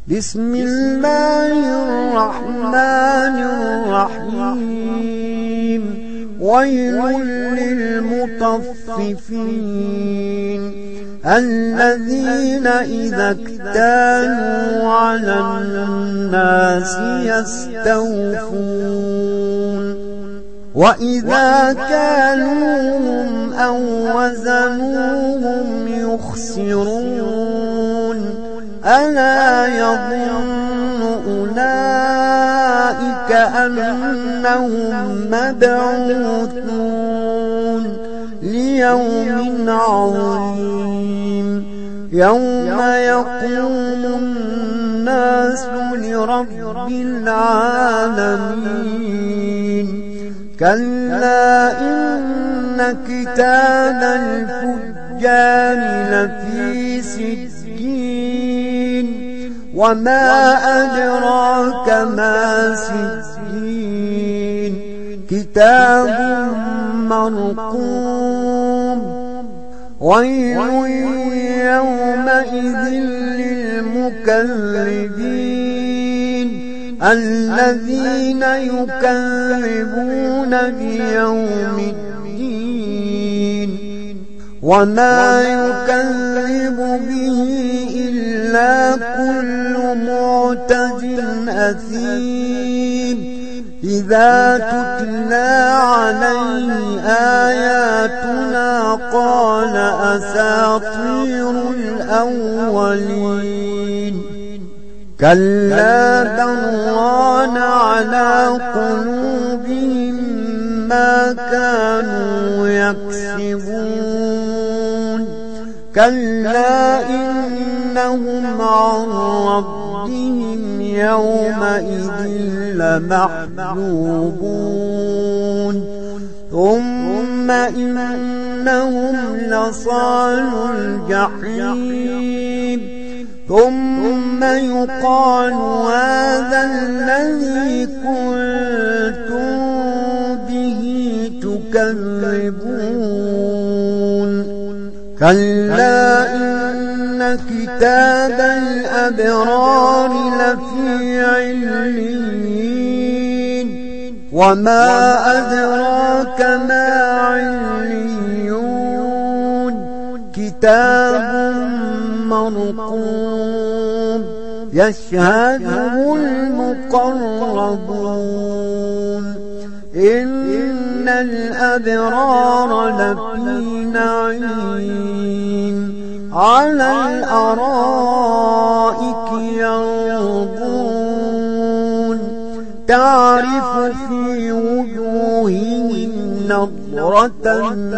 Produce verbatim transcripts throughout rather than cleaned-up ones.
بسم الله الرحمن الرحيم ويل للمطففين الذين إذا اكتالوا على الناس يستوفون وإذا كالوهم أو وزنوهم يخسرون ألا يظن أولئك أنهم مبعوثون ليوم عظيم يوم يقوم الناس لرب العالمين كلا إن كتاب الفجار لفي سجين وما أدراك ما سجين كتاب مرقوم ويل يومئذ للمكذبين الذين يكذبون بيوم الدين وما يكذب به إلا كل معتد أثيم إذا تتلى عليه آياتنا قال أساطير الأولين كلا بران على قلوبهم ما كانوا يكسبون كلا إنهم عن ربهم يومئذ لمحجوبون ثم إنهم لصالوا الجحيم ثم يقال هذا الذي كنتم به تكذبون كلا إن كتاب الأبرار لفي عليين وما أدراك ما عليون كتاب مرقوم يشهده المقربون إن الأبرار لفي نعيم على الأرائك ينظرون تعرف في وجوههم نضرة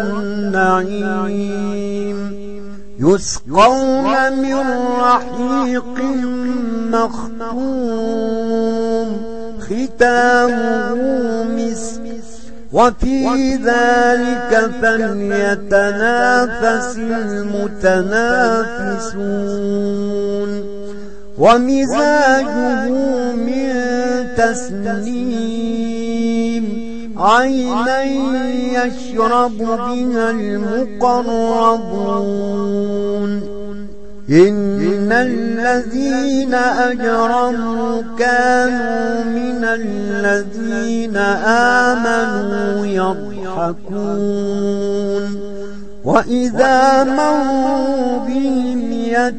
النعيم يسقون من رحيق مختوم ختامه مسك وفي ذلك فليتنافس المتنافسون ومزاجه من تسنيم عينا يشرب بها المقربون إن الذين أجرموا كانوا من الذين آمنوا يضحكون وإذا مروا بهم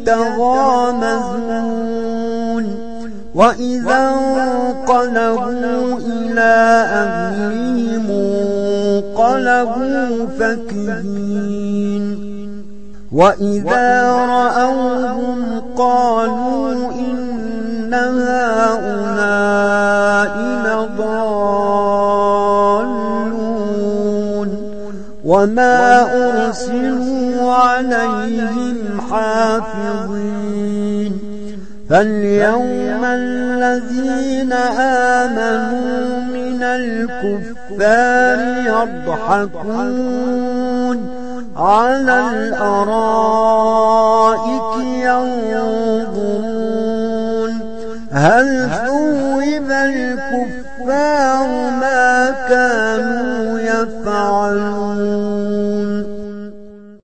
يتغامزون وإذا انقلبوا إلى أهلهم انقلبوا فكهين وإذا رأوهم قالوا إن هؤلاء لضالون وما أرسلوا عليهم حافظين فاليوم الذين آمنوا من الكفار يضحكون على الأرائك